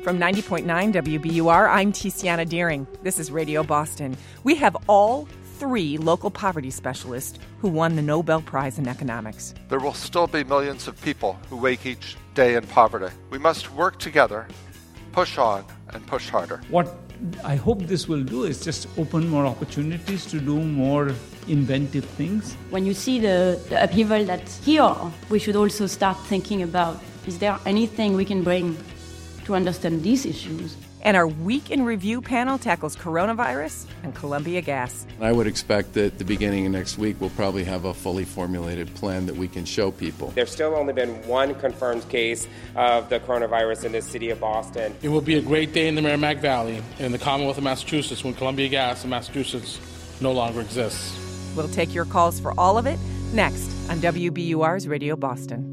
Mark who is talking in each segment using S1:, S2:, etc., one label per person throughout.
S1: From 90.9 WBUR, I'm Tiziana Deering. This is Radio Boston. We have all three local poverty specialists who won the Nobel Prize in Economics.
S2: There will still be millions of people who wake each day in poverty. We must work together, push on, and push harder.
S3: What I hope this will do is just open more opportunities to do more inventive things.
S4: When you see the upheaval that's here, we should also start thinking about, is there anything we can bring to understand these issues?
S1: And our Week in Review panel tackles coronavirus and Columbia Gas.
S5: I would expect that at the beginning of next week we'll probably have a fully formulated plan that we can show people.
S6: There's still only been one confirmed case of the coronavirus in the city of Boston.
S7: It will be a great day in the Merrimack Valley in the Commonwealth of Massachusetts when Columbia Gas in Massachusetts no longer exists.
S1: We'll take your calls for all of it next on WBUR's Radio Boston.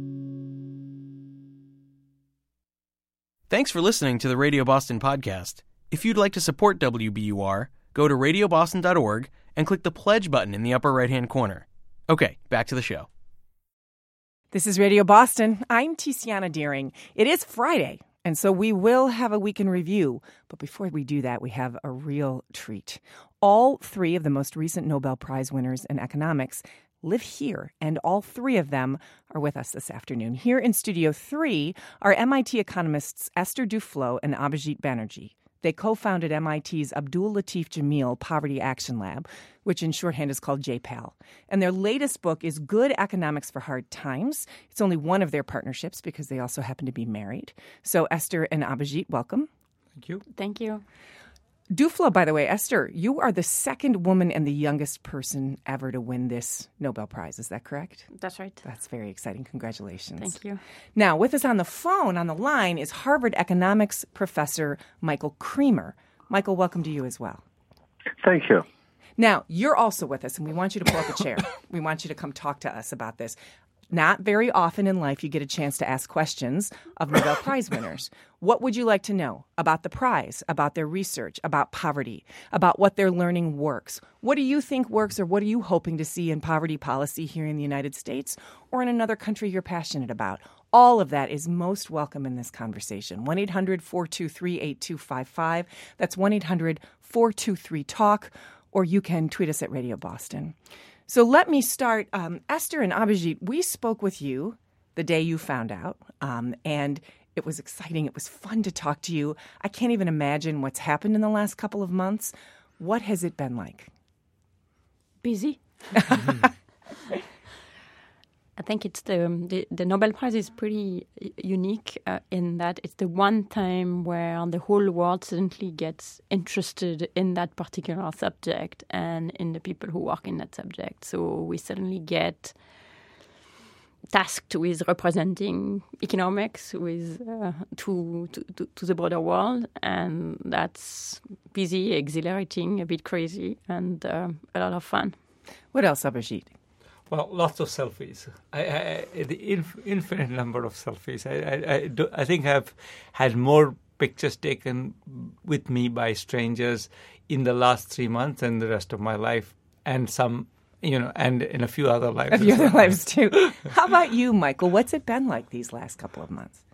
S8: Thanks for listening to the Radio Boston podcast. If you'd like to support WBUR, go to radioboston.org and click the pledge button in the upper right-hand corner. Okay, back to the show.
S1: This is Radio Boston. I'm Tiziana Deering. It is Friday, and so we will have a Week in Review. But before we do that, we have a real treat. All three of the most recent Nobel Prize winners in economics live here, and all three of them are with us this afternoon. Here in Studio 3 are MIT economists Esther Duflo and Abhijit Banerjee. They co-founded MIT's Abdul Latif Jameel Poverty Action Lab, which in shorthand is called JPAL. And their latest book is Good Economics for Hard Times. It's only one of their partnerships because they also happen to be married. So Esther and Abhijit, welcome.
S3: Thank you.
S4: Thank you.
S1: Duflo, by the way, Esther, you are the second woman and the youngest person ever to win this Nobel Prize. Is that correct?
S4: That's right.
S1: That's very exciting. Congratulations.
S4: Thank you.
S1: Now, with us on the phone, on the line, is Harvard economics professor Michael Kremer. Michael, welcome to you as well.
S9: Thank you.
S1: Now, you're also with us, and we want you to pull up a chair. We want you to come talk to us about this. Not very often in life you get a chance to ask questions of Nobel Prize winners. What would you like to know about the prize, about their research, about poverty, about what they're learning works? What do you think works, or what are you hoping to see in poverty policy here in the United States or in another country you're passionate about? All of that is most welcome in this conversation. 1-800-423-8255. That's 1-800-423-TALK, or you can tweet us at Radio Boston. So let me start. Esther and Abhijit, we spoke with you the day you found out, and it was exciting. It was fun to talk to you. I can't even imagine what's happened in the last couple of months. What has it been like?
S4: Busy. I think it's the Nobel Prize is pretty unique in that it's the one time where the whole world suddenly gets interested in that particular subject and in the people who work in that subject. So we suddenly get tasked with representing economics with to the broader world, and that's busy, exhilarating, a bit crazy, and a lot of fun.
S1: What else, Abhijit?
S3: Well, lots of selfies. The infinite number of selfies. I think I've had more pictures taken with me by strangers in the last 3 months than the rest of my life, and some, and in a few other lives.
S1: A few other lives too. How about you, Michael? What's it been like these last couple of months?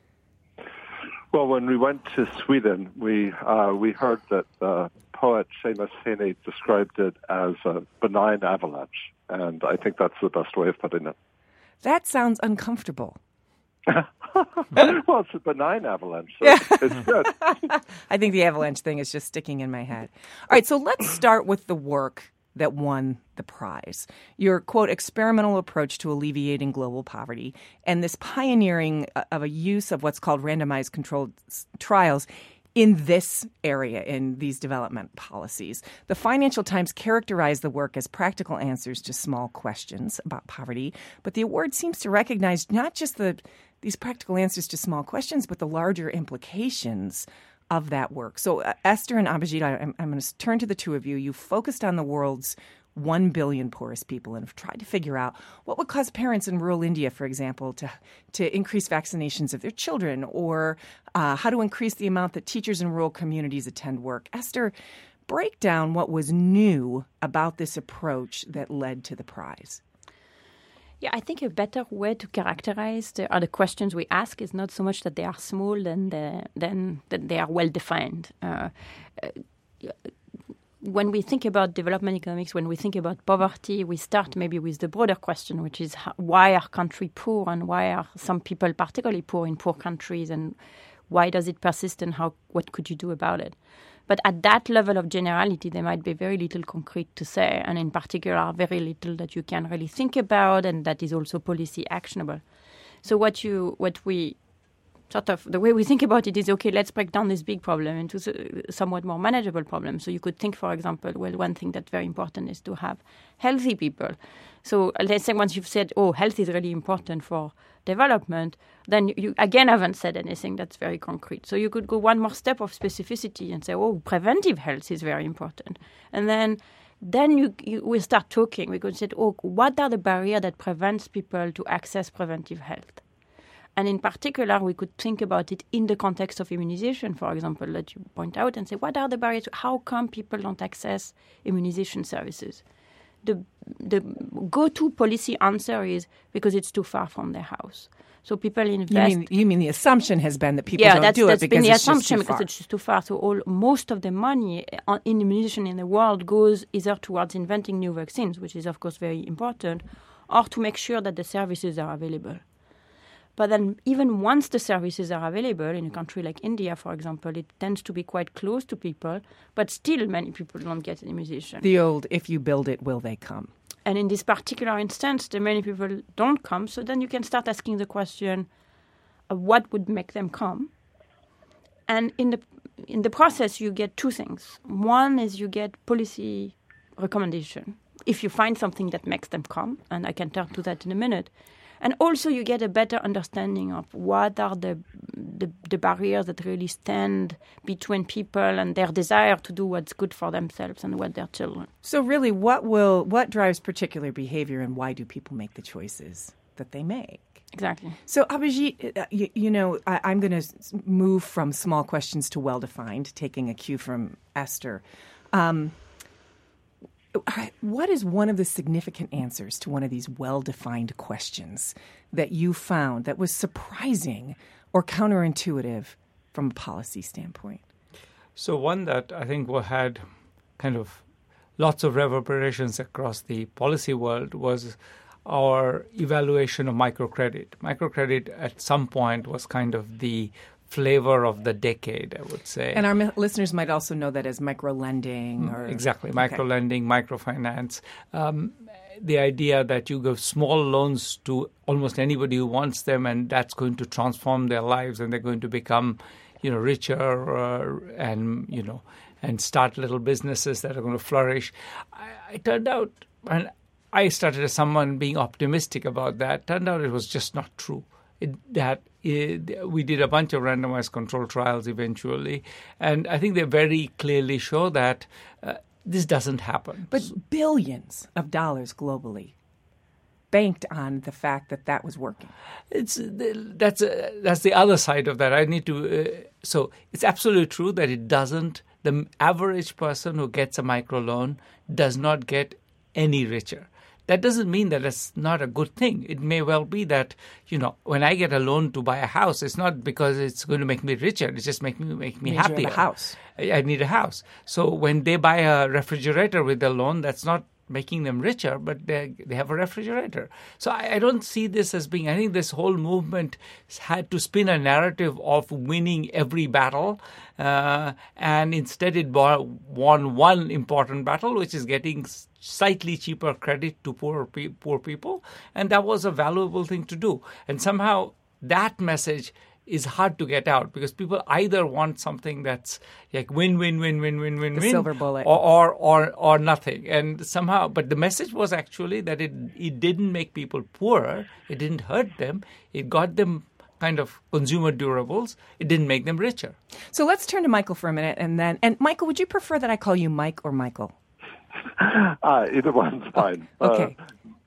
S9: Well, when we went to Sweden, we heard that the poet Seamus Heaney described it as a benign avalanche, and I think that's the best way of putting it.
S1: That sounds uncomfortable.
S9: Well, it's a benign avalanche, so it's good.
S1: I think the avalanche thing is just sticking in my head. All right, so let's start with the work that won the prize. Your, quote, experimental approach to alleviating global poverty and this pioneering of a use of what's called randomized controlled trials in this area, in these development policies. The Financial Times characterized the work as practical answers to small questions about poverty, but the award seems to recognize not just these practical answers to small questions, but the larger implications of that work. So Esther and Abhijit, I'm going to turn to the two of you. You focused on the world's 1 billion poorest people and have tried to figure out what would cause parents in rural India, for example, to increase vaccinations of their children, or how to increase the amount that teachers in rural communities attend work. Esther, break down what was new about this approach that led to the prize.
S4: Yeah, I think a better way to characterize the questions we ask is not so much that they are small than that they are well defined. When we think about development economics, when we think about poverty, we start maybe with the broader question, which is why are countries poor and why are some people particularly poor in poor countries and why does it persist and what could you do about it? But at that level of generality, there might be very little concrete to say, and in particular, very little that you can really think about and that is also policy actionable. So the way we think about it is, okay, let's break down this big problem into somewhat more manageable problems. So you could think, for example, well, one thing that's very important is to have healthy people. So let's say once you've said, oh, health is really important for development, then you again haven't said anything that's very concrete. So you could go one more step of specificity and say, oh, preventive health is very important. And then we start talking. We could say, oh, what are the barriers that prevents people to access preventive health? And in particular, we could think about it in the context of immunization, for example, that you point out and say, what are the barriers? How come people don't access immunization services? The go-to policy answer is because it's too far from their house. So people invest.
S1: You mean the assumption has been that people don't do it because it's just too far.
S4: Because it's just too far. So most of the money in immunization in the world goes either towards inventing new vaccines, which is of course very important, or to make sure that the services are available. But then even once the services are available, in a country like India, for example, it tends to be quite close to people, but still many people don't get immunization.
S1: The old, if you build it, will they come?
S4: And in this particular instance, the many people don't come, so then you can start asking the question, what would make them come? And in the process, you get two things. One is you get policy recommendation, if you find something that makes them come, and I can turn to that in a minute. And also you get a better understanding of what are the barriers that really stand between people and their desire to do what's good for themselves and what their children.
S1: So really, what drives particular behavior and why do people make the choices that they make?
S4: Exactly.
S1: So Abhijit, I'm going to move from small questions to well-defined, taking a cue from Esther. What is one of the significant answers to one of these well-defined questions that you found that was surprising or counterintuitive from a policy standpoint?
S3: So one that I think had kind of lots of reverberations across the policy world was our evaluation of microcredit. Microcredit at some point was kind of the flavor of the decade, I would say.
S1: And our listeners might also know that as micro-lending.
S3: Exactly, micro-lending, microfinance. The idea that you give small loans to almost anybody who wants them, and that's going to transform their lives, and they're going to become, richer and start little businesses that are going to flourish. I turned out, and I started as someone being optimistic about that. Turned out it was just not true. We did a bunch of randomized control trials eventually, and I think they very clearly show that this doesn't happen.
S1: But billions of dollars globally banked on the fact that was working.
S3: That's the other side of that. I need to. So it's absolutely true that it doesn't. The average person who gets a microloan does not get any richer. That doesn't mean that it's not a good thing. It may well be that, when I get a loan to buy a house, it's not because it's going to make me richer. It's just make me happier.
S1: You have a house.
S3: I need a house. So when they buy a refrigerator with the loan, that's not making them richer, but they have a refrigerator. So I don't see this as being, I think this whole movement had to spin a narrative of winning every battle, and instead it won one important battle, which is getting slightly cheaper credit to poor people, and that was a valuable thing to do. And somehow that message is hard to get out because people either want something that's like win, the
S1: silver bullet,
S3: or nothing. And somehow, but the message was actually that it didn't make people poorer, it didn't hurt them, it got them kind of consumer durables, it didn't make them richer.
S1: So let's turn to Michael for a minute, and Michael, would you prefer that I call you Mike or Michael?
S9: Either one's fine.
S1: Okay.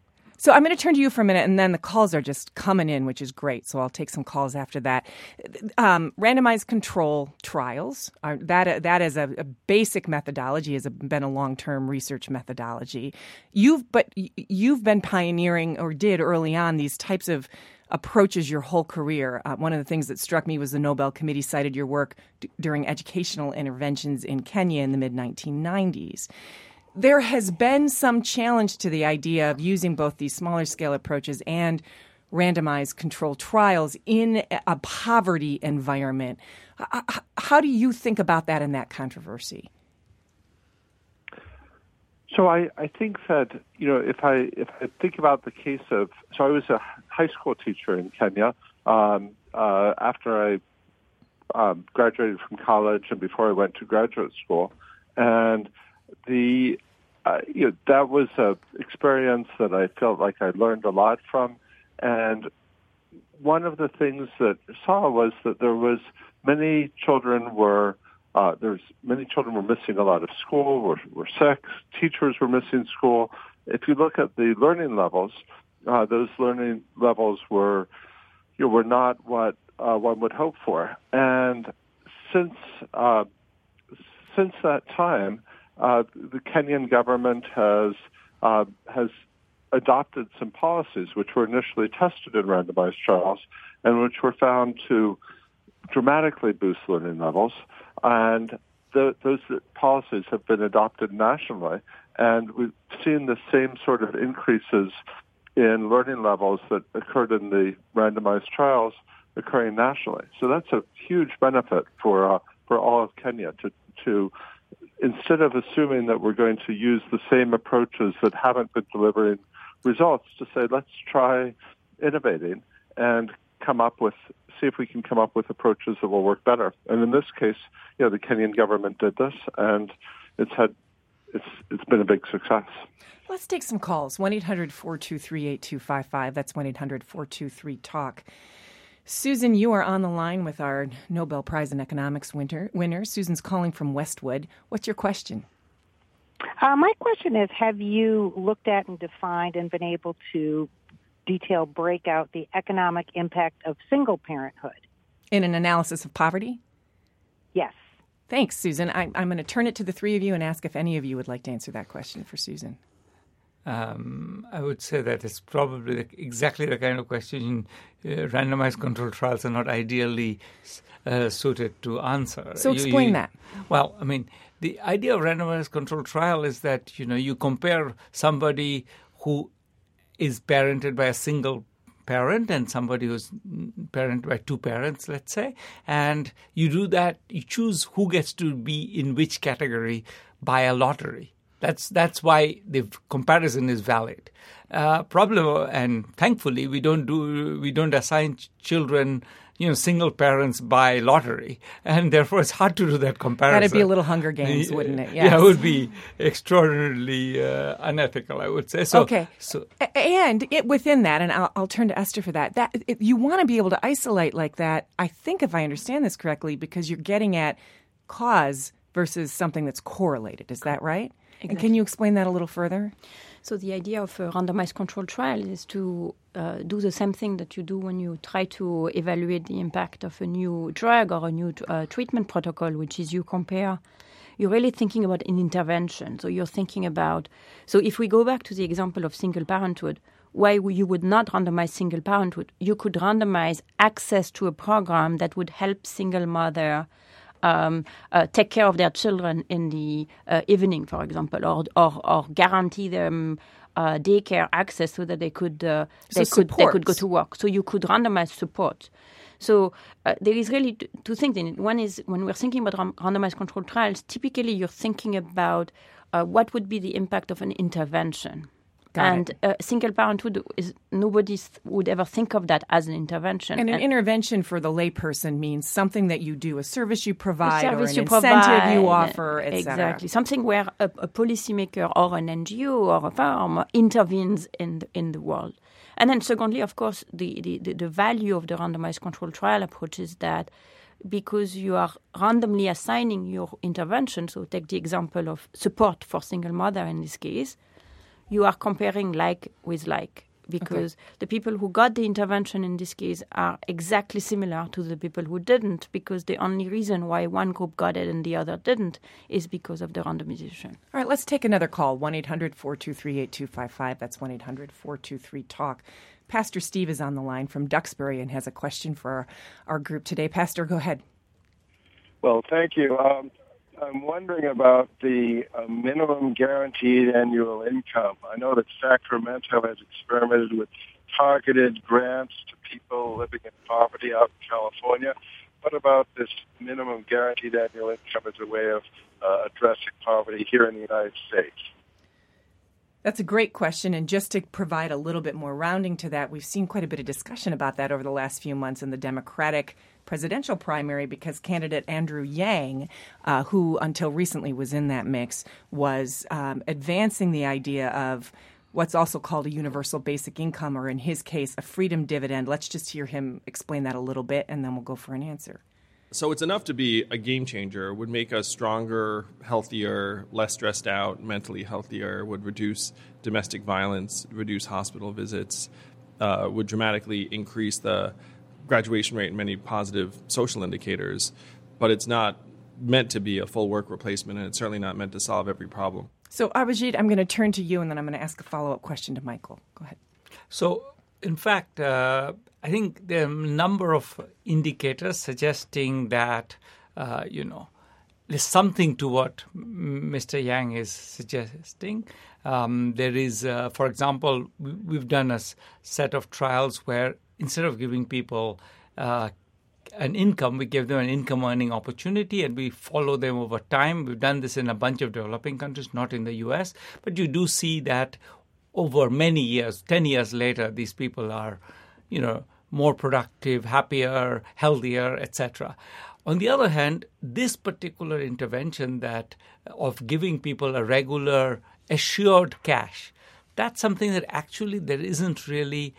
S1: So I'm going to turn to you for a minute, and then the calls are just coming in, which is great. So I'll take some calls after that. Randomized control trials, that is a basic methodology, has been a long-term research methodology. You've been pioneering, or did early on, these types of approaches your whole career. One of the things that struck me was the Nobel Committee cited your work during educational interventions in Kenya in the mid-1990s. There has been some challenge to the idea of using both these smaller scale approaches and randomized controlled trials in a poverty environment. How do you think about that and that controversy?
S9: So I think that, if I think about the case of, so I was a high school teacher in Kenya after I graduated from college and before I went to graduate school. And that was an experience that I felt like I learned a lot from. And one of the things that I saw was that there was many children were missing a lot of school, were sick, teachers were missing school. If you look at the learning levels, those learning levels were not what one would hope for. And since that time, the Kenyan government has adopted some policies which were initially tested in randomized trials and which were found to dramatically boost learning levels. And those policies have been adopted nationally, and we've seen the same sort of increases in learning levels that occurred in the randomized trials occurring nationally. So that's a huge benefit for all of Kenya to instead of assuming that we're going to use the same approaches that haven't been delivering results, to say, let's try innovating and see if we can come up with approaches that will work better. And in this case, the Kenyan government did this, and it's been a big success.
S1: Let's take some calls. 1-800-423-8255. That's 1-800-423-TALK. Susan, you are on the line with our Nobel Prize in Economics winner. Susan's calling from Westwood. What's your question?
S10: My question is, have you looked at and defined and been able to break out the economic impact of single parenthood?
S1: In an analysis of poverty?
S10: Yes.
S1: Thanks, Susan. I'm going to turn it to the three of you and ask if any of you would like to answer that question for Susan.
S3: I would say that it's probably exactly the kind of question randomized controlled trials are not ideally suited to answer.
S1: So explain that.
S3: Well, I mean, the idea of randomized controlled trial is that, you compare somebody who is parented by a single parent and somebody who's parented by two parents, let's say, and you do that, you choose who gets to be in which category by a lottery. That's why the comparison is valid. Problem, and thankfully we don't assign children, single parents by lottery, and therefore it's hard to do that comparison.
S1: That'd be a little Hunger Games, wouldn't it?
S3: Yes. Yeah, it would be extraordinarily unethical, I would say.
S1: Okay. And within that, and I'll turn to Esther for that. You want to be able to isolate like that. I think, if I understand this correctly, because you're getting at cause versus something that's correlated. Is that right? Exactly. And can you explain that a little further?
S4: So the idea of a randomized controlled trial is to do the same thing that you do when you try to evaluate the impact of a new drug or a new treatment protocol, which is you're really thinking about an intervention. So you're thinking about, so if we go back to the example of single parenthood, why you would not randomize single parenthood? You could randomize access to a program that would help single mother take care of their children in the evening, for example, or guarantee them daycare access so that they could go to work. So you could randomize support. So there is really two things in it. One is when we're thinking about randomized controlled trials, typically you're thinking about what would be the impact of an intervention. Single parenthood nobody would ever think of that as an intervention.
S1: And an intervention for the layperson means something that you do, a service you provide, or an incentive you offer, etc.
S4: Exactly, something where a policymaker or an NGO or a firm intervenes in the world. And then secondly, of course, the value of the randomized controlled trial approach is that because you are randomly assigning your intervention, so take the example of support for single mother in this case, you are comparing like with like. because the people who got the intervention in this case are exactly similar to the people who didn't, because the only reason why one group got it and the other didn't is because of the randomization.
S1: All right, let's take another call, 1-800-423-8255. That's 1-800-423-TALK. Pastor Steve is on the line from Duxbury and has a question for our group today. Pastor, go ahead.
S11: Well, thank you. I'm wondering about the minimum guaranteed annual income. I know that Sacramento has experimented with targeted grants to people living in poverty out in California. What about this minimum guaranteed annual income as a way of addressing poverty here in the United States?
S1: That's a great question. And just to provide a little bit more rounding to that, we've seen quite a bit of discussion about that over the last few months in the Democratic presidential primary, because candidate Andrew Yang, who until recently was in that mix, was advancing the idea of what's also called a universal basic income, or in his case, a freedom dividend. Let's just hear him explain that a little bit, and then we'll go for an answer.
S12: So it's enough to be a game changer, would make us stronger, healthier, less stressed out, mentally healthier, would reduce domestic violence, reduce hospital visits, would dramatically increase the graduation rate and many positive social indicators. But it's not meant to be a full work replacement, and it's certainly not meant to solve every problem.
S1: So, Abhijit, I'm going to turn to you, and then I'm going to ask a follow-up question to Michael. Go ahead.
S3: So, in fact, I think there are a number of indicators suggesting that, there's something to what Mr. Yang is suggesting. There is, for example, we've done a set of trials where instead of giving people an income, we give them an income earning opportunity, and we follow them over time. We've done this in a bunch of developing countries, not in the U.S., but you do see that over many years, 10 years later, these people are, more productive, happier, healthier, etc. On the other hand, this particular intervention of giving people a regular assured cash, that's something that actually there isn't really,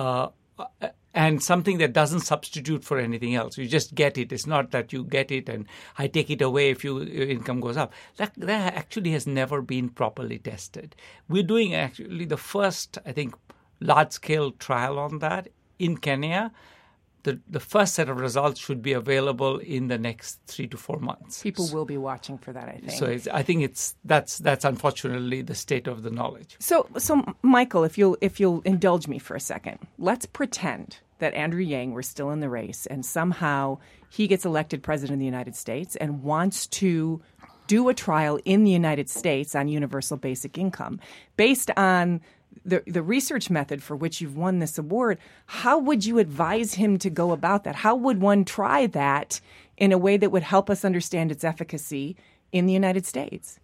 S3: and something that doesn't substitute for anything else. You just get it. It's not that you get it and I take it away if your income goes up. That actually has never been properly tested. We're doing actually the first, I think, large-scale trial on that in Kenya. The first set of results should be available in the next 3 to 4 months.
S1: People will be watching for that, I think.
S3: So I think that's unfortunately the state of the knowledge.
S1: So Michael, if you'll indulge me for a second, let's pretend that Andrew Yang were still in the race and somehow he gets elected president of the United States and wants to do a trial in the United States on universal basic income based on the research method for which you've won this award. How would you advise him to go about that? How would one try that in a way that would help us understand its efficacy in the United States?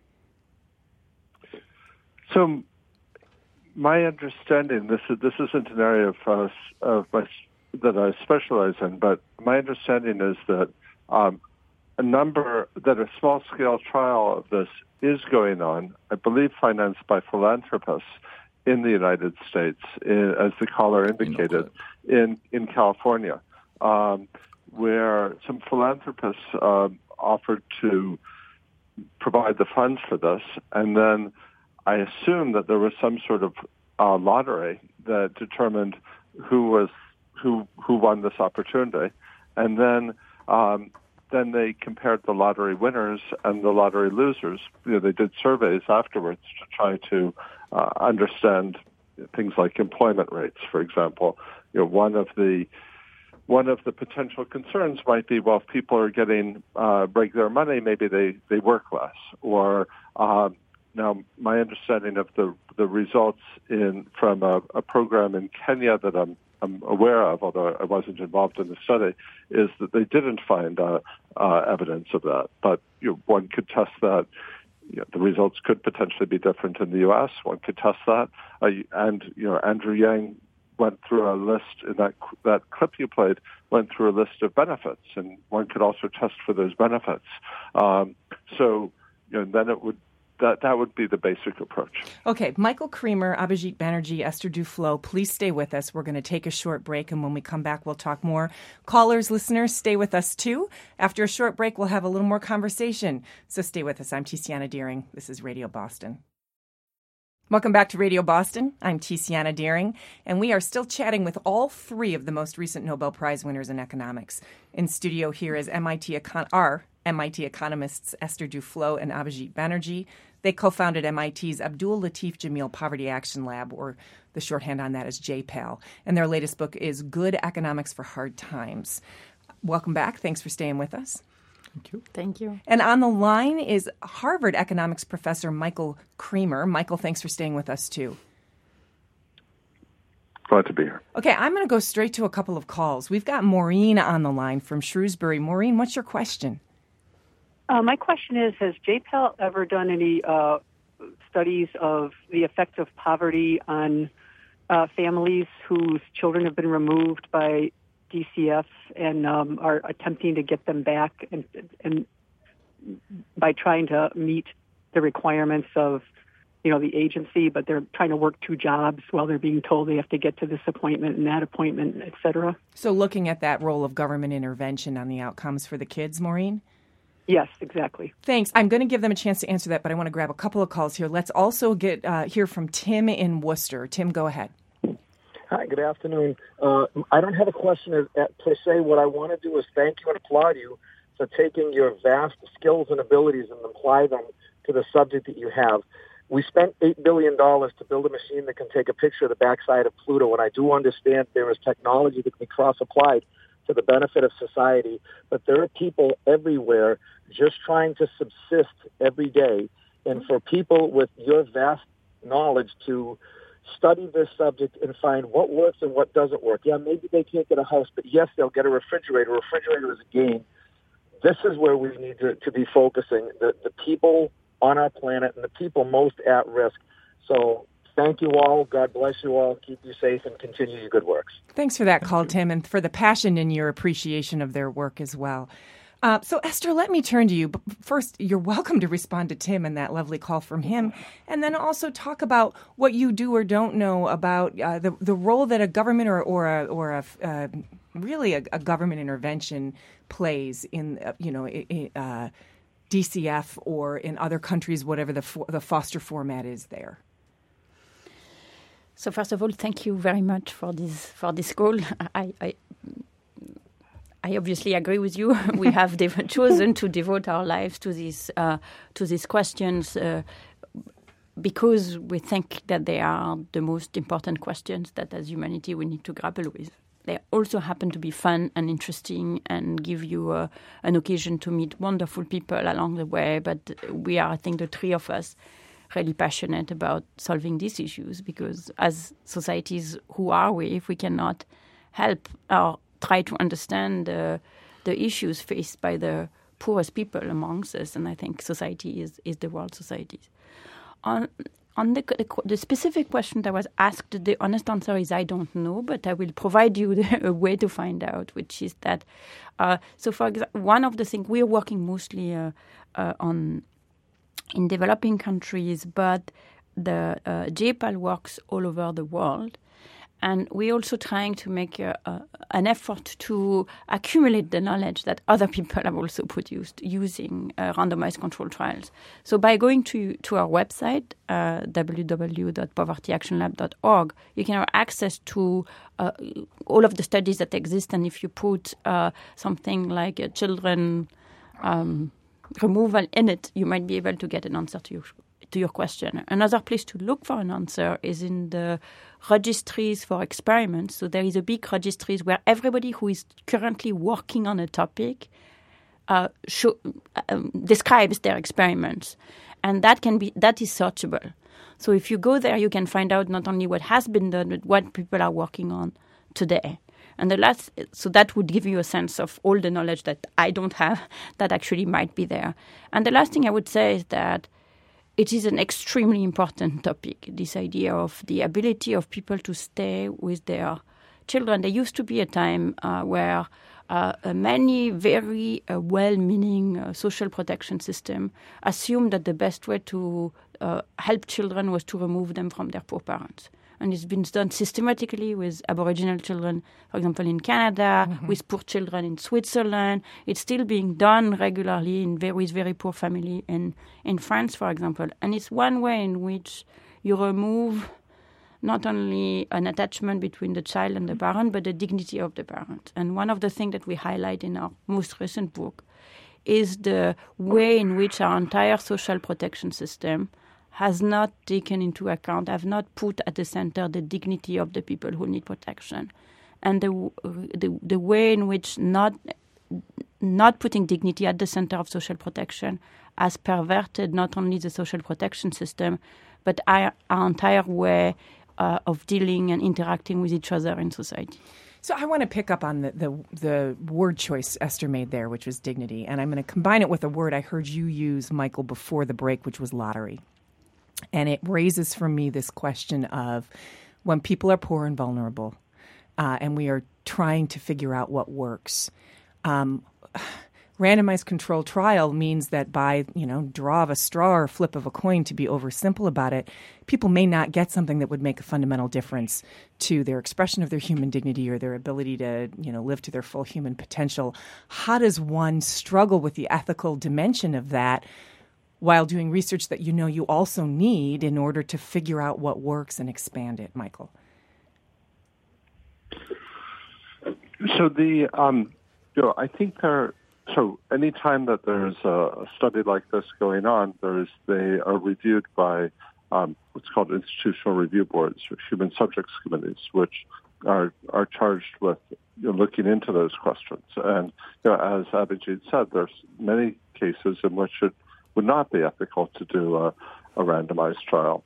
S9: So my understanding, this isn't an area that I specialize in, but my understanding is that a small-scale trial of this is going on, I believe financed by philanthropists in the United States, as the caller indicated, in California, where some philanthropists offered to provide the funds for this, and then I assume that there was some sort of lottery that determined who won this opportunity, and then they compared the lottery winners and the lottery losers. They did surveys afterwards to try to understand things like employment rates, for example. One of the potential concerns might be, well, if people are getting regular money, maybe they work less. Or now, my understanding of the results from a program in Kenya that I'm aware of, although I wasn't involved in the study, is that they didn't find evidence of that. But one could test that. The results could potentially be different in the U.S. One could test that. And Andrew Yang went through a list in that clip you played, went through a list of benefits, and one could also test for those benefits. So then it would. That would be the basic approach.
S1: Okay, Michael Kremer, Abhijit Banerjee, Esther Duflo, please stay with us. We're going to take a short break, and when we come back, we'll talk more. Callers, listeners, stay with us, too. After a short break, we'll have a little more conversation. So stay with us. I'm Tiziana Deering. This is Radio Boston. Welcome back to Radio Boston. I'm Tiziana Dearing, and we are still chatting with all three of the most recent Nobel Prize winners in economics. In studio here is MIT economists Esther Duflo and Abhijit Banerjee. They co-founded MIT's Abdul Latif Jameel Poverty Action Lab, or the shorthand on that is JPAL, and their latest book is Good Economics for Hard Times. Welcome back. Thanks for staying with us.
S3: Thank you.
S4: Thank you.
S1: And on the line is Harvard economics professor Michael Kremer. Michael, thanks for staying with us, too.
S9: Glad to be here.
S1: Okay, I'm going to go straight to a couple of calls. We've got Maureen on the line from Shrewsbury. Maureen, what's your question?
S13: My question is, has JPAL ever done any studies of the effects of poverty on families whose children have been removed by DCF and are attempting to get them back and by trying to meet the requirements of, the agency, but they're trying to work two jobs while they're being told they have to get to this appointment and that appointment, et cetera?
S1: So looking at that role of government intervention on the outcomes for the kids, Maureen?
S13: Yes, exactly.
S1: Thanks. I'm going to give them a chance to answer that, but I want to grab a couple of calls here. Let's also hear from Tim in Worcester. Tim, go ahead.
S14: Hi, good afternoon. I don't have a question per se. What I want to do is thank you and applaud you for taking your vast skills and abilities and apply them to the subject that you have. We spent $8 billion to build a machine that can take a picture of the backside of Pluto, and I do understand there is technology that can be cross-applied to the benefit of society, but there are people everywhere just trying to subsist every day, and for people with your vast knowledge to study this subject and find what works and what doesn't work. Yeah, maybe they can't get a house, but yes, they'll get a refrigerator. A refrigerator is a gain. This is where we need to be focusing, the people on our planet and the people most at risk. So thank you all. God bless you all. Keep you safe and continue your good works.
S1: Thanks for that call, Tim, and for the passion in your appreciation of their work as well. So, Esther, let me turn to you. But first, you're welcome to respond to Tim and that lovely call from him, and then also talk about what you do or don't know about the role that a government or really a government intervention plays in DCF or in other countries, whatever the foster format is there.
S4: So first of all, thank you very much for this call. I obviously agree with you. We have chosen to devote our lives to these questions because we think that they are the most important questions that as humanity we need to grapple with. They also happen to be fun and interesting and give you an occasion to meet wonderful people along the way. But we are, I think, the three of us really passionate about solving these issues because as societies, who are we if we cannot help or try to understand the issues faced by the poorest people amongst us? And I think society is the world societies. On the specific question that was asked, the honest answer is I don't know, but I will provide you a way to find out, which is that, so for example, one of the things we are working mostly on in developing countries, but the JPAL works all over the world. And we're also trying to make an effort to accumulate the knowledge that other people have also produced using randomized control trials. So by going to our website, www.povertyactionlab.org, you can have access to all of the studies that exist. And if you put something like children removal in it, you might be able to get an answer to your question. Another place to look for an answer is in the registries for experiments. So there is a big registries where everybody who is currently working on a topic describes their experiments, and that is searchable. So if you go there, you can find out not only what has been done, but what people are working on today. And so that would give you a sense of all the knowledge that I don't have that actually might be there. And the last thing I would say is that it is an extremely important topic, this idea of the ability of people to stay with their children. There used to be a time where many very well-meaning social protection systems assumed that the best way to help children was to remove them from their poor parents. And it's been done systematically with Aboriginal children, for example, in Canada, with poor children in Switzerland. It's still being done regularly with very poor family in France, for example. And it's one way in which you remove not only an attachment between the child and the parent, but the dignity of the parent. And one of the things that we highlight in our most recent book is the way in which our entire social protection system has not taken into account, have not put at the center the dignity of the people who need protection. And the way in which not putting dignity at the center of social protection has perverted not only the social protection system, but our entire way of dealing and interacting with each other in society.
S1: So I want to pick up on the word choice Esther made there, which was dignity. And I'm going to combine it with a word I heard you use, Michael, before the break, which was lottery. And it raises for me this question of when people are poor and vulnerable, and we are trying to figure out what works. Randomized controlled trial means that by, draw of a straw or flip of a coin, to be oversimple about it, people may not get something that would make a fundamental difference to their expression of their human dignity or their ability to, live to their full human potential. How does one struggle with the ethical dimension of that while doing research that you also need in order to figure out what works and expand it, Michael?
S9: So I think so anytime that there's a study like this going on, they are reviewed by what's called institutional review boards, or human subjects committees, which are charged with looking into those questions. And as Abhijit said, there's many cases in which it would not be ethical to do a randomized trial.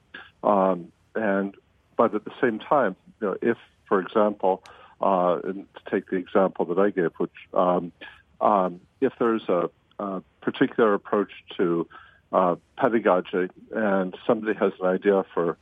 S9: But at the same time, if, for example, and to take the example that I gave, which if there's a particular approach to pedagogy, and somebody has an idea for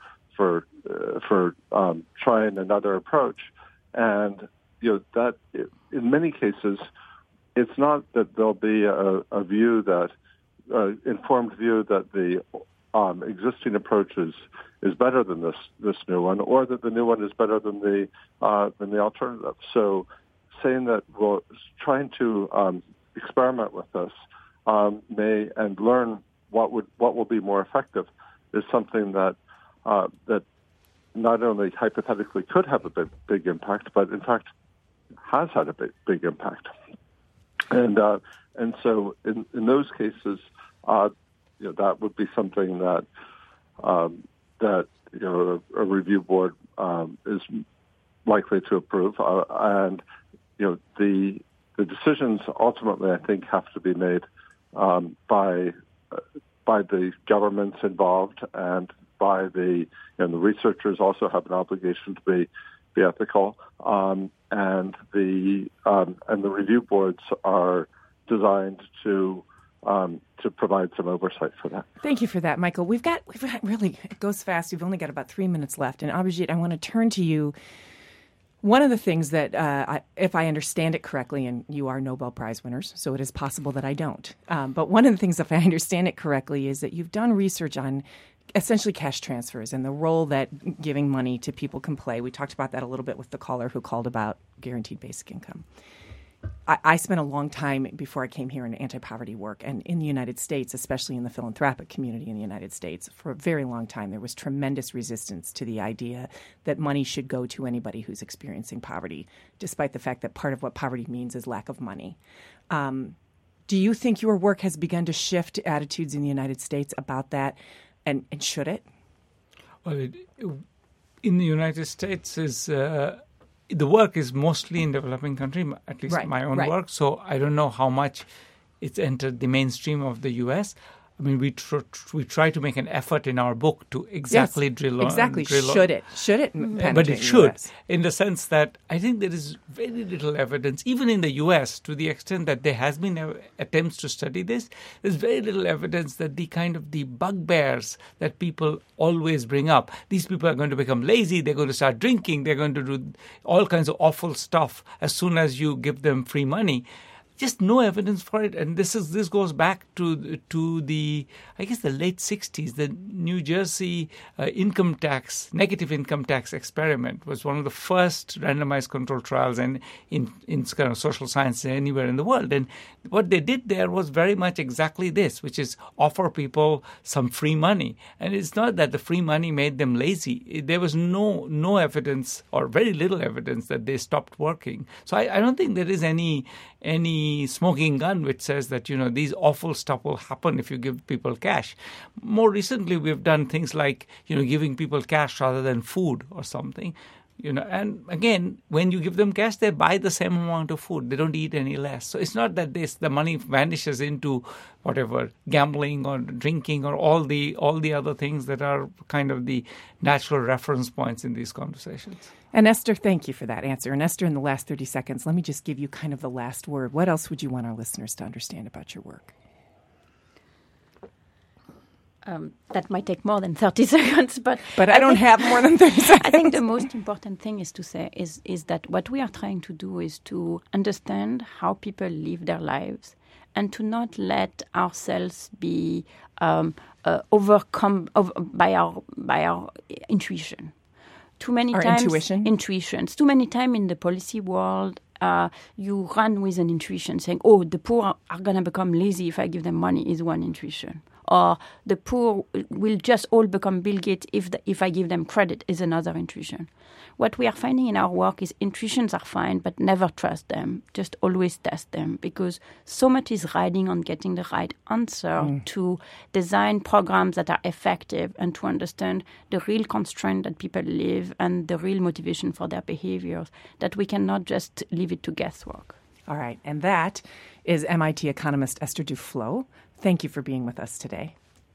S9: trying another approach, and that in many cases, it's not that there'll be a view that informed view that the existing approach is better than this new one, or that the new one is better than the alternative. So, saying that we're trying to experiment with this and learn what will be more effective is something that not only hypothetically could have a big impact, but in fact has had a big impact. And so in those cases, that would be something that a review board is likely to approve, and the decisions ultimately, I think, have to be made by the governments involved, and by the researchers also have an obligation to be ethical, and the review boards are designed to provide some oversight for that.
S1: Thank you for that, Michael. We've got really, it goes fast. We've only got about 3 minutes left. And Abhijit, I want to turn to you. One of the things that, if I understand it correctly, and you are Nobel Prize winners, so it is possible that I don't. But one of the things, if I understand it correctly, is that you've done research on essentially cash transfers and the role that giving money to people can play. We talked about that a little bit with the caller who called about guaranteed basic income. I spent a long time before I came here in anti-poverty work, and in the United States, especially in the philanthropic community in the United States, for a very long time there was tremendous resistance to the idea that money should go to anybody who's experiencing poverty, despite the fact that part of what poverty means is lack of money. Do you think your work has begun to shift attitudes in the United States about that, and should it?
S3: Well, in the United States the work is mostly in developing country, at least my own work. So I don't know how much it's entered the mainstream of the U.S. I mean, we try to make an effort in our book to exactly drill on.
S1: Exactly. Should it penetrate?
S3: But it should,
S1: US?
S3: In the sense that I think there is very little evidence, even in the U.S., to the extent that there has been attempts to study this. There's very little evidence that the kind of the bugbears that people always bring up. These people are going to become lazy. They're going to start drinking. They're going to do all kinds of awful stuff as soon as you give them free money. just no evidence for it. And this goes back to the I guess the late 60s. The New Jersey negative income tax experiment was one of the first randomized controlled trials in kind of social science anywhere in the world. And what they did there was very much exactly this, which is offer people some free money. And it's not that the free money made them lazy. There was no evidence or very little evidence that they stopped working. So I don't think there is any smoking gun which says that, these awful stuff will happen if you give people cash. More recently, we've done things like, giving people cash rather than food or something. And again, when you give them cash, they buy the same amount of food. They don't eat any less. So it's not that the money vanishes into whatever, gambling or drinking or all the other things that are kind of the natural reference points in these conversations.
S1: And Esther, thank you for that answer. And Esther, in the last 30 seconds, let me just give you kind of the last word. What else would you want our listeners to understand about your work?
S4: That might take more than 30 seconds, but
S1: I don't have more than 30 seconds.
S4: I think the most important thing is to say is that what we are trying to do is to understand how people live their lives and to not let ourselves be overcome by our intuition. Too many times, intuitions. Too many times in the policy world, you run with an intuition saying, "Oh, the poor are going to become lazy if I give them money," is one intuition. Or the poor will just all become Bill Gates if I give them credit is another intuition. What we are finding in our work is intuitions are fine, but never trust them. Just always test them, because so much is riding on getting the right answer to design programs that are effective and to understand the real constraint that people live and the real motivation for their behaviors, that we cannot just leave it to guesswork.
S1: All right. And that is MIT economist Esther Duflo. Thank you for being with us today.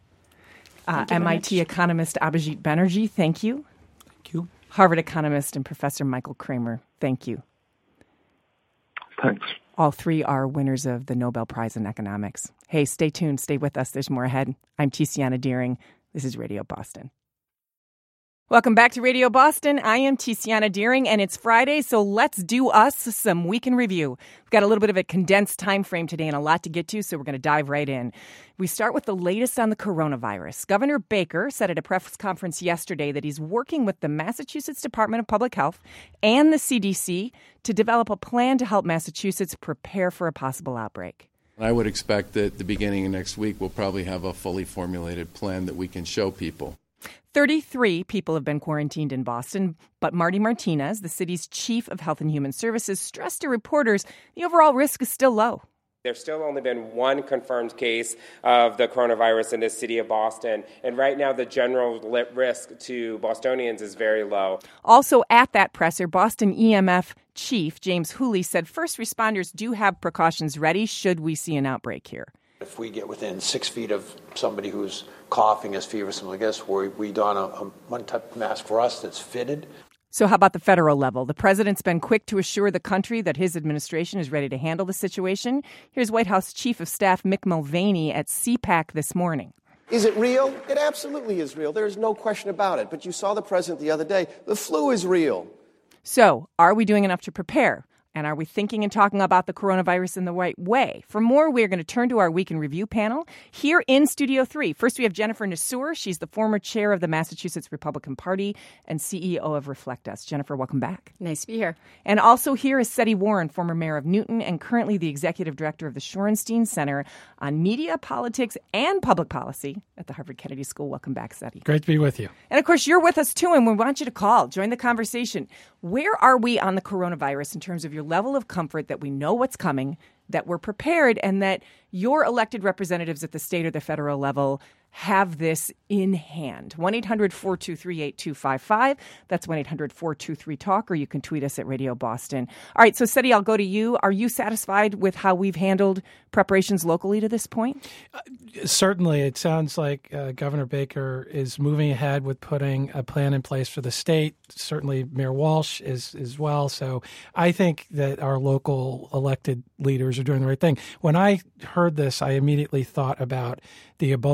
S1: MIT economist Abhijit Banerjee, thank you.
S3: Thank you.
S1: Harvard economist and Professor Michael Kramer, thank you.
S9: Thanks.
S1: All three are winners of the Nobel Prize in Economics. Hey, stay tuned. Stay with us. There's more ahead. I'm Tiziana Deering. This is Radio Boston. Welcome back to Radio Boston. I am Tiziana Deering, and it's Friday, so let's do us some Week in Review. We've got a little bit of a condensed time frame today and a lot to get to, so we're going to dive right in. We start with the latest on the coronavirus. Governor Baker said at a press conference yesterday that he's working with the Massachusetts Department of Public Health and the CDC to develop a plan to help Massachusetts prepare for a possible outbreak.
S5: I would expect that at the beginning of next week, we'll probably have a fully formulated plan that we can show people.
S1: 33 people have been quarantined in Boston, but Marty Martinez, the city's chief of Health and Human Services, stressed to reporters the overall risk is still low.
S6: There's still only been one confirmed case of the coronavirus in the city of Boston, and right now the general risk to Bostonians is very low.
S1: Also at that presser, Boston EMF chief James Hooley said first responders do have precautions ready should we see an outbreak here.
S15: If we get within 6 feet of somebody who's coughing, has fever, something like this, we don a one type of mask for us that's fitted.
S1: So how about the federal level? The president's been quick to assure the country that his administration is ready to handle the situation. Here's White House Chief of Staff Mick Mulvaney at CPAC this morning.
S16: Is it real? It absolutely is real. There's no question about it. But you saw the president the other day. The flu is real.
S1: So are we doing enough to prepare? And are we thinking and talking about the coronavirus in the right way? For more, we're going to turn to our Week in Review panel here in Studio 3. First, we have Jennifer Nassour. She's the former chair of the Massachusetts Republican Party and CEO of Reflect Us. Jennifer, welcome back.
S17: Nice to be here.
S1: And also here is Seti Warren, former mayor of Newton and currently the executive director of the Shorenstein Center on Media, Politics, and Public Policy at the Harvard Kennedy School. Welcome back, Seti.
S18: Great to be with you.
S1: And, of course, you're with us, too, and we want you to call. Join the conversation. Where are we on the coronavirus in terms of your level of comfort that we know what's coming, that we're prepared, and that your elected representatives at the state or the federal level have this in hand? 1-800-423-8255. That's 1-800-423-TALK, or you can tweet us at Radio Boston. All right, so Seti, I'll go to you. Are you satisfied with how we've handled preparations locally to this point?
S18: Certainly. It sounds like Governor Baker is moving ahead with putting a plan in place for the state. Certainly Mayor Walsh is as well. So I think that our local elected leaders are doing the right thing. When I heard this, I immediately thought about the Ebola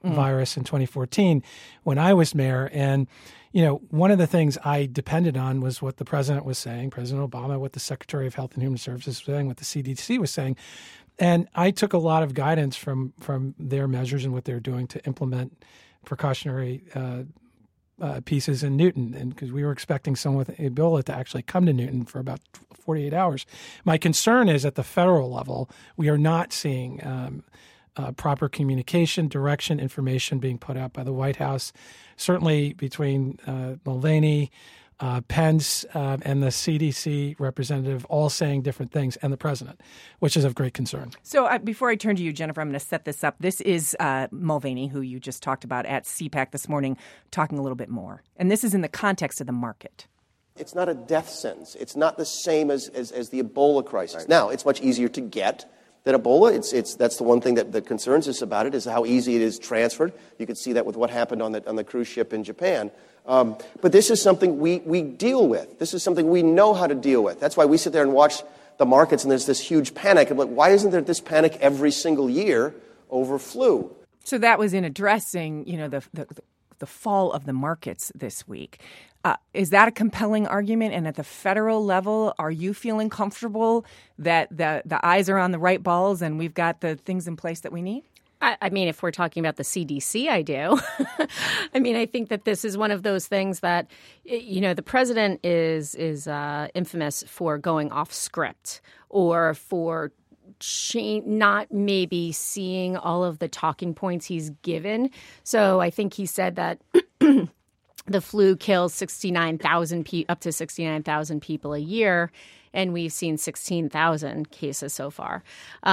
S18: virus in 2014 when I was mayor. And, one of the things I depended on was what the president was saying, President Obama, what the Secretary of Health and Human Services was saying, what the CDC was saying. And I took a lot of guidance from their measures and what they're doing to implement precautionary pieces in Newton, and because we were expecting someone with Ebola to actually come to Newton for about 48 hours. My concern is at the federal level, we are not seeing proper communication, direction, information being put out by the White House, certainly between Mulvaney, Pence, and the CDC representative all saying different things, and the president, which is of great concern.
S1: So before I turn to you, Jennifer, I'm going to set this up. This is Mulvaney, who you just talked about at CPAC this morning, talking a little bit more. And this is in the context of the market.
S16: It's not a death sentence. It's not the same as the Ebola crisis. Right. Now, it's much easier to get than Ebola. That's the one thing that concerns us about it, is how easy it is transferred. You could see that with what happened on the cruise ship in Japan. But this is something we deal with. This is something we know how to deal with. That's why we sit there and watch the markets, and there's this huge panic. I'm like, why isn't there this panic every single year over flu?
S1: So that was in addressing, the fall of the markets this week. Is that a compelling argument? And at the federal level, are you feeling comfortable that the eyes are on the right balls and we've got the things in place that we need?
S17: I mean, if we're talking about the CDC, I do. I think that this is one of those things that, the president is infamous for going off script or for not maybe seeing all of the talking points he's given. So I think he said that the flu kills up to 69,000 people a year, and we've seen 16,000 cases so far.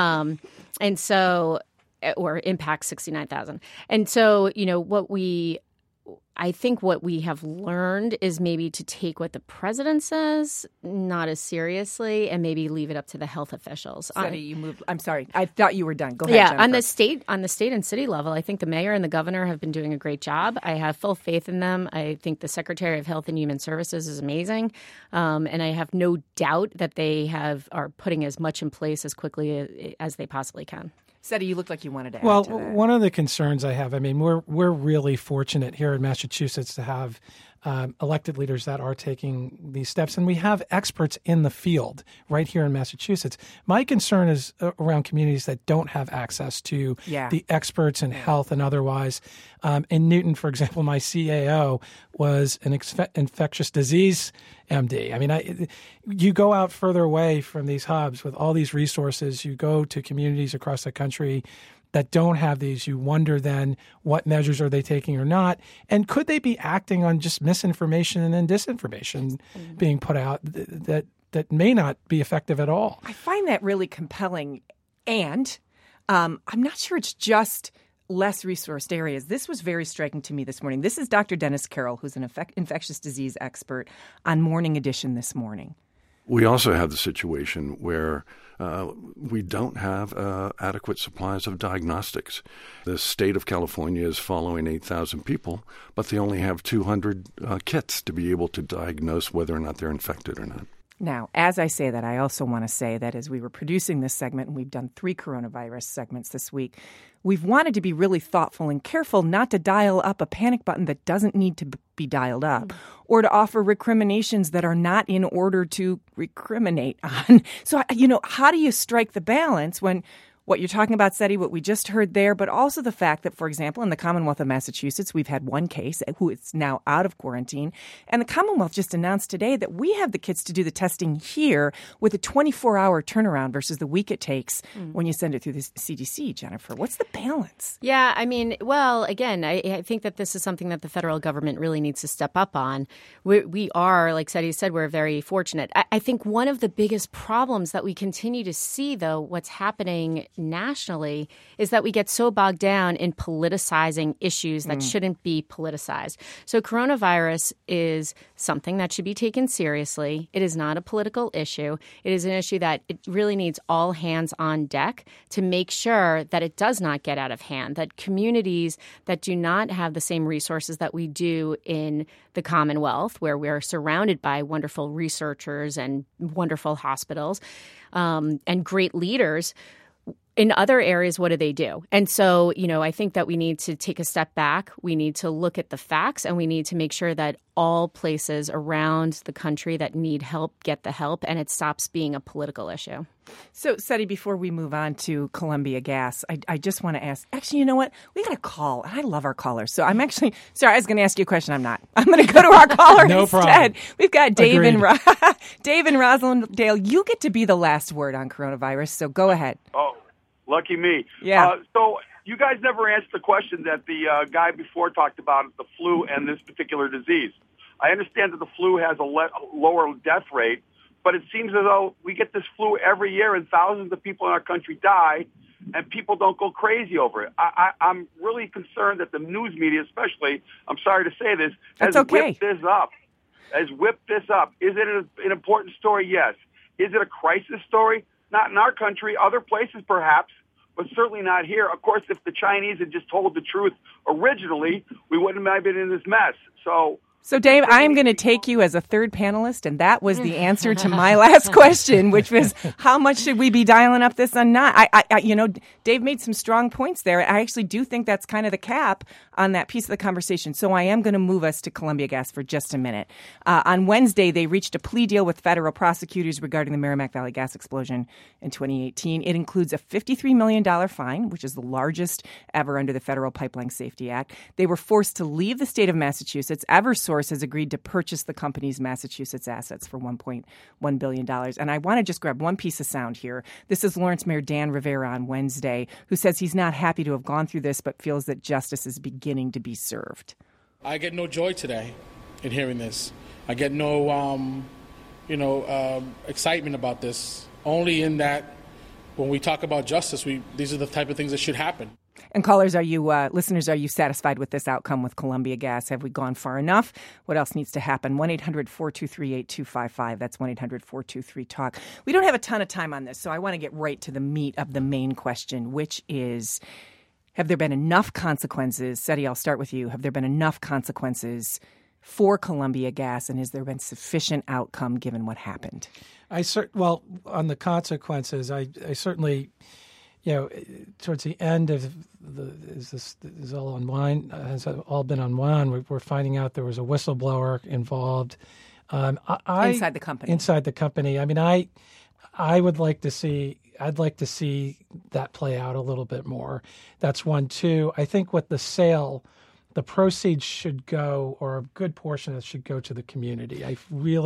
S17: Or impacts 69,000. And so, I think what we have learned is maybe to take what the president says not as seriously and maybe leave it up to the health officials.
S1: I'm sorry. I thought you were done. Go ahead,
S17: Yeah,
S1: Jennifer.
S17: on the state and city level, I think the mayor and the governor have been doing a great job. I have full faith in them. I think the Secretary of Health and Human Services is amazing. And I have no doubt that they are putting as much in place as quickly as they possibly can.
S1: Seti, you looked like you wanted to add
S18: to
S1: that. Well,
S18: one of the concerns I have, we're really fortunate here in Massachusetts to have elected leaders that are taking these steps, and we have experts in the field right here in Massachusetts. My concern is around communities that don't have access to the experts in health and otherwise. In Newton, for example, my CAO was an infectious disease MD. You go out further away from these hubs with all these resources. You go to communities across the country that don't have these. You wonder then what measures are they taking or not, and could they be acting on just misinformation and then disinformation being put out that may not be effective at all.
S1: I find that really compelling, and I'm not sure it's just less resourced areas. This was very striking to me this morning. This is Dr. Dennis Carroll, who's an infectious disease expert, on Morning Edition this morning.
S19: We also have the situation where we don't have adequate supplies of diagnostics. The state of California is following 8,000 people, but they only have 200 kits to be able to diagnose whether or not they're infected or not.
S1: Now, as I say that, I also want to say that as we were producing this segment, and we've done 3 coronavirus segments this week, we've wanted to be really thoughtful and careful not to dial up a panic button that doesn't need to be dialed up, or to offer recriminations that are not in order to recriminate on. So, how do you strike the balance when what you're talking about, Seti, what we just heard there, but also the fact that, for example, in the Commonwealth of Massachusetts, we've had one case who is now out of quarantine. And the Commonwealth just announced today that we have the kits to do the testing here with a 24-hour turnaround versus the week it takes when you send it through the CDC, Jennifer. What's the balance?
S17: Yeah, again, I think that this is something that the federal government really needs to step up on. We are, like Seti said, we're very fortunate. I think one of the biggest problems that we continue to see, though, what's happening nationally is that we get so bogged down in politicizing issues that shouldn't be politicized. So coronavirus is something that should be taken seriously. It is not a political issue. It is an issue that it really needs all hands on deck to make sure that it does not get out of hand, that communities that do not have the same resources that we do in the Commonwealth, where we're surrounded by wonderful researchers and wonderful hospitals and great leaders, in other areas, what do? And so, I think that we need to take a step back. We need to look at the facts, and we need to make sure that all places around the country that need help get the help, and it stops being a political issue.
S1: So, Seti, before we move on to Columbia Gas, I just want to ask, actually, you know what? We got a call. I love our callers. So I'm actually, sorry, I was going to ask you a question. I'm not. I'm going to go to our caller
S18: no
S1: instead.
S18: Problem.
S1: We've got Dave and Roslindale. You get to be the last word on coronavirus, so go ahead.
S20: Oh, lucky me.
S1: Yeah.
S20: So you guys never answered the question that the guy before talked about, the flu and this particular disease. I understand that the flu has a lower death rate, but it seems as though we get this flu every year and thousands of people in our country die, and people don't go crazy over it. I'm really concerned that the news media, especially, I'm sorry to say this, has whipped this up. Is it an important story? Yes. Is it a crisis story? Not in our country, other places perhaps, but certainly not here. Of course, if the Chinese had just told the truth originally, we wouldn't have been in this mess.
S1: So, Dave, I'm going to take you as a third panelist, and that was the answer to my last question, which was how much should we be dialing up this or not? Dave made some strong points there. I actually do think that's kind of the cap on that piece of the conversation. So I am going to move us to Columbia Gas for just a minute. On Wednesday, they reached a plea deal with federal prosecutors regarding the Merrimack Valley gas explosion in 2018. It includes a $53 million fine, which is the largest ever under the Federal Pipeline Safety Act. They were forced to leave the state of Massachusetts. Eversource has agreed to purchase the company's Massachusetts assets for $1.1 billion. And I want to just grab one piece of sound here. This is Lawrence Mayor Dan Rivera on Wednesday, who says he's not happy to have gone through this, but feels that justice is beginning to be served.
S7: I get no joy today in hearing this. I get no, excitement about this. Only in that when we talk about justice, these are the type of things that should happen.
S1: And callers, listeners, are you satisfied with this outcome with Columbia Gas? Have we gone far enough? What else needs to happen? 1-800-423-8255. That's 1-800-423-TALK. We don't have a ton of time on this, so I want to get right to the meat of the main question, which is, have there been enough consequences? Seti, I'll start with you. Have there been enough consequences for Columbia Gas, and has there been sufficient outcome given what happened?
S18: On the consequences, I certainly... towards the end of has all been unwound. We're finding out there was a whistleblower involved
S1: inside the company.
S18: Inside the company. I mean, I would like to see. I'd like to see that play out a little bit more. That's one. Two, I think with the sale, the proceeds should go, or a good portion of it should go to the community. I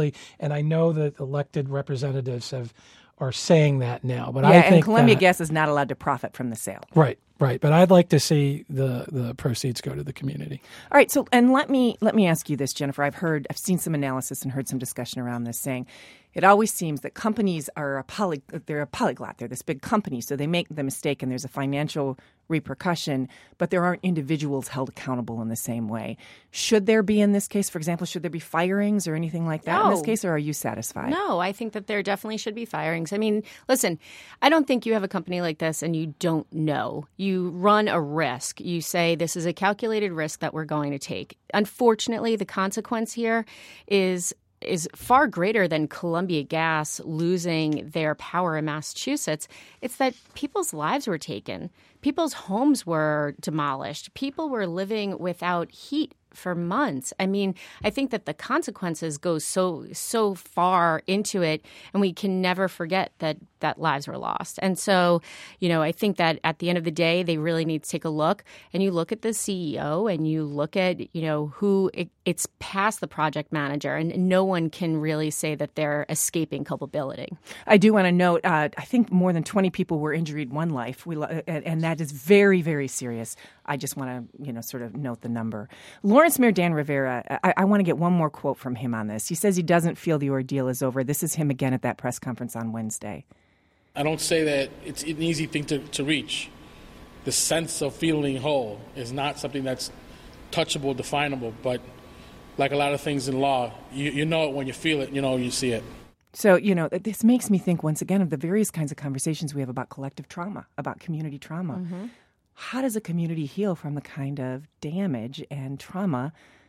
S18: know that elected representatives are saying that now, but I think
S1: and Columbia Gas is not allowed to profit from the sale.
S18: Right. But I'd like to see the proceeds go to the community.
S1: All right. So, and let me ask you this, Jennifer. I've seen some analysis and heard some discussion around this, saying it always seems that companies are they're a polyglot. They're this big company, so they make the mistake and there's a financial repercussion, but there aren't individuals held accountable in the same way. Should there be in this case, for example, should there be firings or anything like that in this case, or are you satisfied?
S17: No, I think that there definitely should be firings. I mean, listen, I don't think you have a company like this and you don't know. You run a risk. You say this is a calculated risk that we're going to take. Unfortunately, the consequence here is far greater than Columbia Gas losing their power in Massachusetts. It's that people's lives were taken. People's homes were demolished. People were living without heat for months. I mean, I think that the consequences go so far into it, and we can never forget that lives were lost. And so, I think that at the end of the day, they really need to take a look, and you look at the CEO and you look at, who it's past the project manager, and no one can really say that they're escaping culpability.
S1: I do want to note, I think more than 20 people were injured, one life, and that is very, very serious. I just want to, sort of note the number. Lawrence Mayor Dan Rivera, I want to get one more quote from him on this. He says he doesn't feel the ordeal is over. This is him again at that press conference on Wednesday.
S7: I don't say that it's an easy thing to reach. The sense of feeling whole is not something that's touchable, definable, but like a lot of things in law, you know it when you feel it, you see it.
S1: So, this makes me think once again of the various kinds of conversations we have about collective trauma, about community trauma. Mm-hmm. How does a community heal from the kind of damage and trauma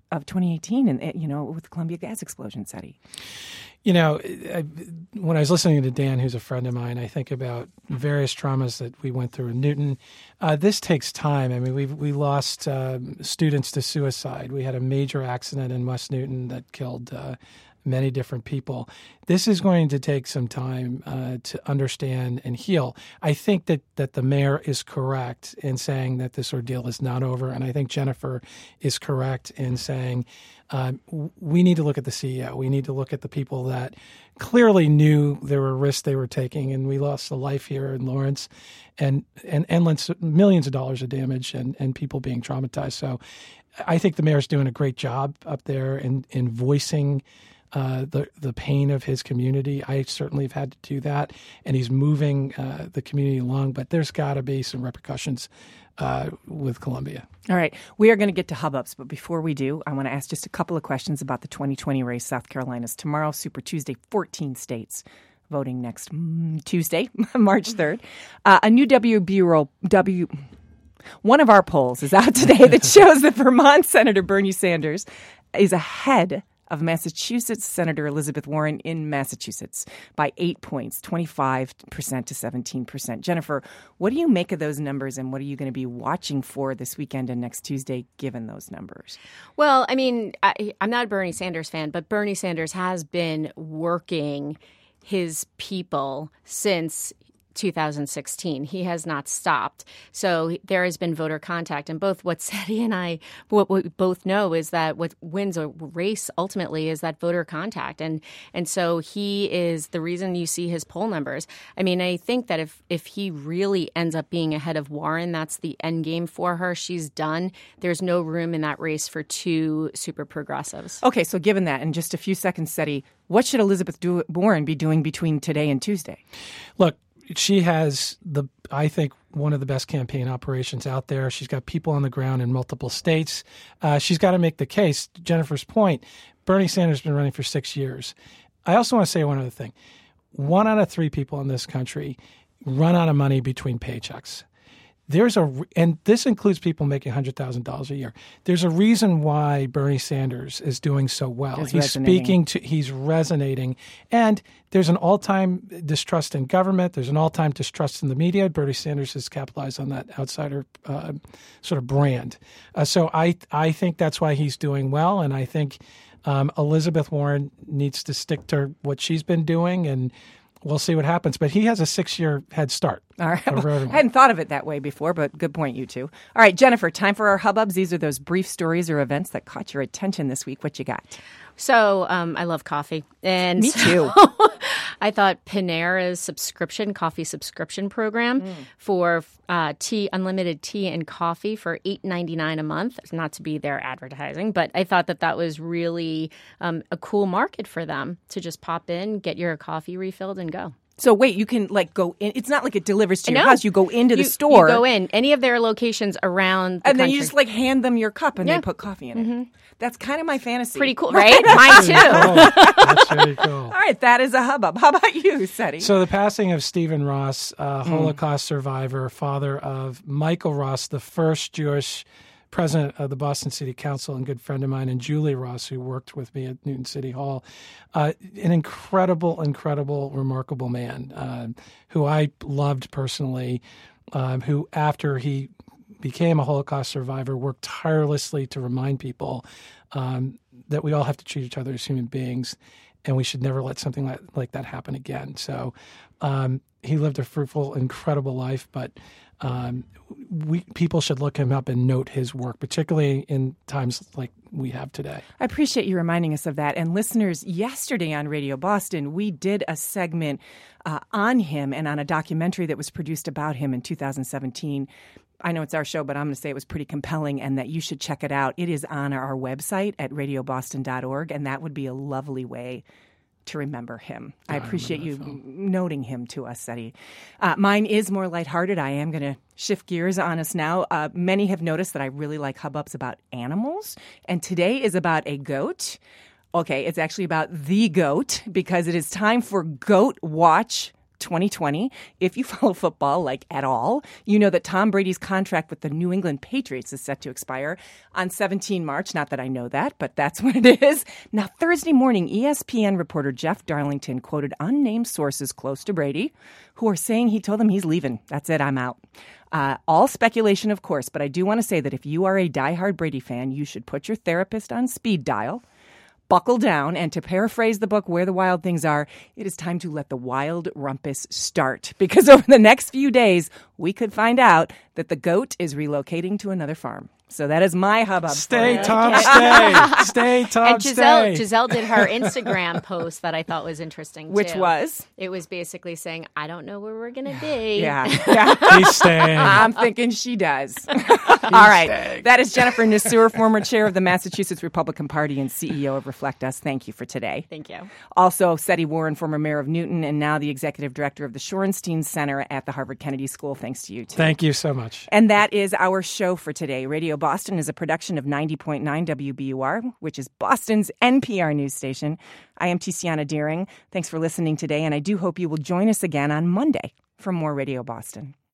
S1: of 2018, and with the Columbia gas explosion, Seti.
S18: When I was listening to Dan, who's a friend of mine, I think about various traumas that we went through in Newton. This takes time. I mean, we lost students to suicide. We had a major accident in West Newton that killed many different people. This is going to take some time to understand and heal. I think that the mayor is correct in saying that this ordeal is not over, and I think Jennifer is correct in saying we need to look at the CEO. We need to look at the people that clearly knew there were risks they were taking, and we lost a life here in Lawrence and endless millions of dollars of damage and people being traumatized. So I think the mayor's doing a great job up there in voicing the pain of his community. I certainly have had to do that, and he's moving the community along, but there's got to be some repercussions with Columbia.
S1: All right. We are going to get to hubbubs, but before we do, I want to ask just a couple of questions about the 2020 race. South Carolina's tomorrow, Super Tuesday, 14 states voting next Tuesday, March 3rd. A new one of our polls is out today that shows that Vermont Senator Bernie Sanders is ahead of Massachusetts Senator Elizabeth Warren in Massachusetts by 8 points, 25% to 17%. Jennifer, what do you make of those numbers, and what are you going to be watching for this weekend and next Tuesday, given those numbers?
S17: Well, I mean, I'm not a Bernie Sanders fan, but Bernie Sanders has been working his people since 2016. He has not stopped. So there has been voter contact. And both what Seti and I, what we both know is that what wins a race ultimately is that voter contact. And so he is the reason you see his poll numbers. I mean, I think that if he really ends up being ahead of Warren, that's the end game for her. She's done. There's no room in that race for two super progressives.
S1: Okay, so given that, in just a few seconds, Seti, what should Elizabeth Warren be doing between today and Tuesday?
S18: Look, she has I think, one of the best campaign operations out there. She's got people on the ground in multiple states. She's got to make the case. To Jennifer's point, Bernie Sanders has been running for 6 years. I also want to say one other thing. 1 out of 3 people in this country run out of money between paychecks. And this includes people making $100,000 a year. There's a reason why Bernie Sanders is doing so well. He's resonating. And there's an all-time distrust in government. There's an all-time distrust in the media. Bernie Sanders has capitalized on that outsider sort of brand. So I think that's why he's doing well. And I think Elizabeth Warren needs to stick to what she's been doing, and we'll see what happens. But he has a 6-year head start.
S1: All right. I hadn't thought of it that way before, but good point, you two. All right, Jennifer, time for our hubbubs. These are those brief stories or events that caught your attention this week. What you got?
S17: So I love coffee. And
S1: me too.
S17: I thought Panera's coffee subscription program for unlimited tea and coffee for $8.99 a month, not to be their advertising, but I thought that was really a cool market for them to just pop in, get your coffee refilled, and go.
S1: So wait, you can go in. It's not like it delivers to your house. You go into the store.
S17: You go in any of their locations around the
S1: and then
S17: country.
S1: you just hand them your cup and they put coffee in it. That's kind of my fantasy.
S17: Pretty cool, right? Mine too.
S18: That's really cool.
S1: All right, that is a hubbub. How about you, Seti?
S18: So the passing of Stephen Ross, Holocaust survivor, father of Michael Ross, the first Jewish president of the Boston City Council and good friend of mine, and Julie Ross, who worked with me at Newton City Hall. An incredible, remarkable man who I loved personally, who after he became a Holocaust survivor worked tirelessly to remind people that we all have to treat each other as human beings, and we should never let something like that happen again. So he lived a fruitful, incredible life, but people should look him up and note his work, particularly in times like we have today.
S1: I appreciate you reminding us of that. And listeners, yesterday on Radio Boston, we did a segment on him and on a documentary that was produced about him in 2017. I know it's our show, but I'm going to say it was pretty compelling and that you should check it out. It is on our website at radioboston.org, and that would be a lovely way to remember him. I appreciate you noting him to us, Seti. Mine is more lighthearted. I am going to shift gears on us now. Many have noticed that I really like hubbubs about animals, and today is about a goat. Okay, it's actually about the goat because it is time for Goat Watch 2020. If you follow football, like at all, you know that Tom Brady's contract with the New England Patriots is set to expire on 17 March. Not that I know that, but that's when it is. Now, Thursday morning, ESPN reporter Jeff Darlington quoted unnamed sources close to Brady who are saying he told them he's leaving. That's it, I'm out. All speculation, of course, but I do want to say that if you are a diehard Brady fan, you should put your therapist on speed dial, buckle down, and to paraphrase the book Where the Wild Things Are, it is time to let the wild rumpus start. Because over the next few days, we could find out that the GOAT is relocating to another farm. So that is my hubbub.
S18: Stay, Tom, stay. Stay, Tom,
S17: and
S18: stay.
S17: Giselle did her Instagram post that I thought was interesting,
S1: Which
S17: too.
S1: was?
S17: It was basically saying, I don't know where we're going to be.
S1: Yeah.
S18: He's staying.
S1: I'm thinking she does. All right.
S18: staying.
S1: That is Jennifer Nassour, former chair of the Massachusetts Republican Party and CEO of Reflect Us. Thank you for today.
S17: Thank you.
S1: Also, Seti Warren, former mayor of Newton and now the executive director of the Shorenstein Center at the Harvard Kennedy School. Thanks to you, too.
S18: Thank you so much.
S1: And that is our show for today. Radio Boston is a production of 90.9 WBUR, which is Boston's NPR news station. I am Tiziana Deering. Thanks for listening today, and I do hope you will join us again on Monday for more Radio Boston.